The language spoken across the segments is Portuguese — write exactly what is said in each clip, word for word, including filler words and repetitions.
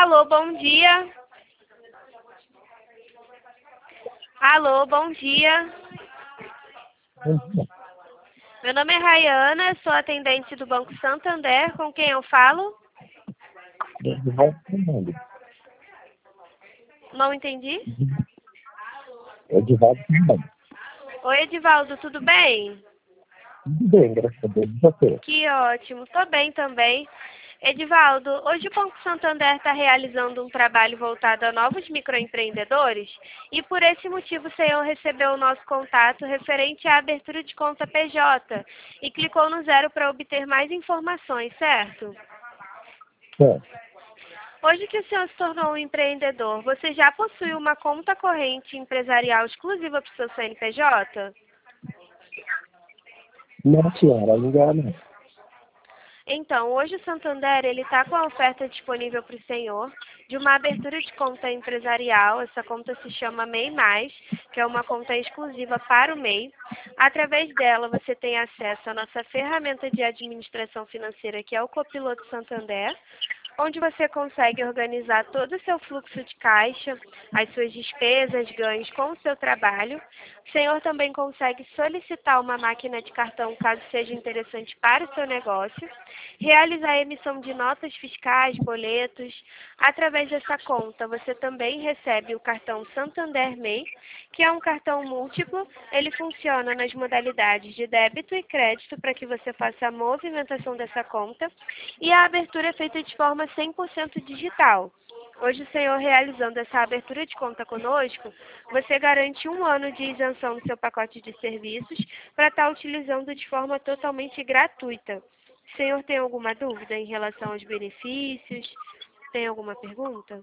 Alô, bom dia. Alô, bom dia. Meu nome é Rayana, sou atendente do Banco Santander. Com quem eu falo? Edivaldo Fernando. Não entendi. Edivaldo Fernando. Oi, Edivaldo, tudo bem? Tudo bem, graças a Deus. E você? Que ótimo, tô bem também. Edivaldo, hoje o Banco Santander está realizando um trabalho voltado a novos microempreendedores e por esse motivo o senhor recebeu o nosso contato referente à abertura de conta P J e clicou no zero para obter mais informações, certo? Certo. Hoje que o senhor se tornou um empreendedor, você já possui uma conta corrente empresarial exclusiva para o seu C N P J? Não, senhora, ainda não. Então, hoje o Santander ele está com a oferta disponível para o senhor de uma abertura de conta empresarial. Essa conta se chama MEI Mais, que é uma conta exclusiva para o MEI. Através dela, você tem acesso à nossa ferramenta de administração financeira, que é o Copiloto Santander, onde você consegue organizar todo o seu fluxo de caixa, as suas despesas, ganhos com o seu trabalho. O senhor também consegue solicitar uma máquina de cartão, caso seja interessante para o seu negócio, realizar a emissão de notas fiscais, boletos. Através dessa conta, você também recebe o cartão Santander MEI, que é um cartão múltiplo. Ele funciona nas modalidades de débito e crédito para que você faça a movimentação dessa conta. E a abertura é feita de forma cem por cento digital. Hoje, o senhor realizando essa abertura de conta conosco, você garante um ano de isenção no seu pacote de serviços para estar utilizando de forma totalmente gratuita. O senhor tem alguma dúvida em relação aos benefícios? Tem alguma pergunta?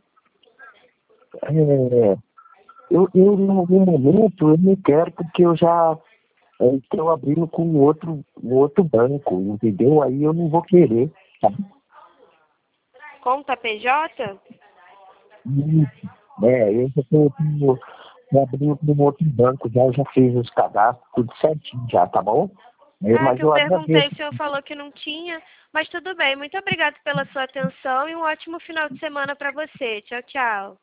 É, eu, eu, em algum momento, eu não quero porque eu já é, estou abrindo com outro, um outro banco, entendeu? Aí eu não vou querer, tá? Conta P J? Isso. É, eu já estou abrindo com um outro banco, já, eu já fiz os cadastros, tudo certinho já, tá bom? É, Ah, mas que eu eu perguntei, agradeço. o senhor falou que não tinha, mas tudo bem. Muito obrigada pela sua atenção e um ótimo final de semana para você. Tchau, tchau.